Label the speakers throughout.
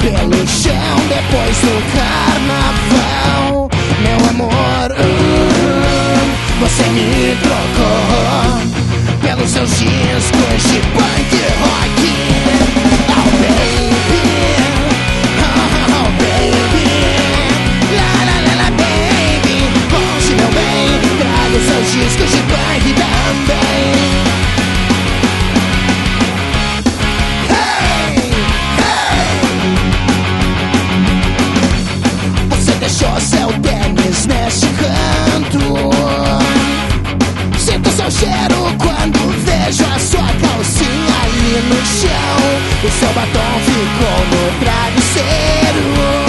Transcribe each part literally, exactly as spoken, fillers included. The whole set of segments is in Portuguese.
Speaker 1: pelo chão depois do carnaval. Meu amor, hum, você me trocou pelos seus discos de punk rock. Oh baby, oh, oh baby, la la la la baby. Hoje meu bem, traga os seus discos de punk também. Deixou seu tênis neste canto. Sinto seu cheiro quando vejo a sua calcinha ali no chão. O seu batom ficou no travesseiro.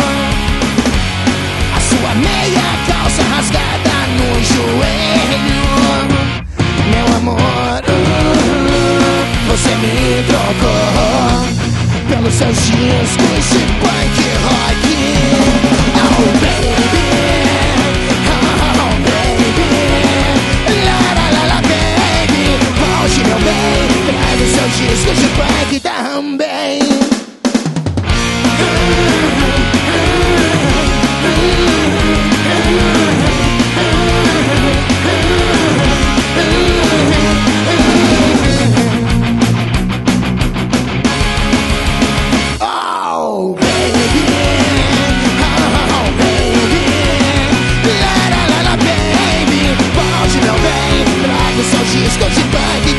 Speaker 1: A sua meia calça rasgada no joelho. Meu amor, uh, você me trocou pelos seus discos de punk rock. Oh baby, oh baby, la la la la baby. Hoje meu bem, traga os seus discos de punk também. Oh baby, hoje meu bem, traga os seus discos de punk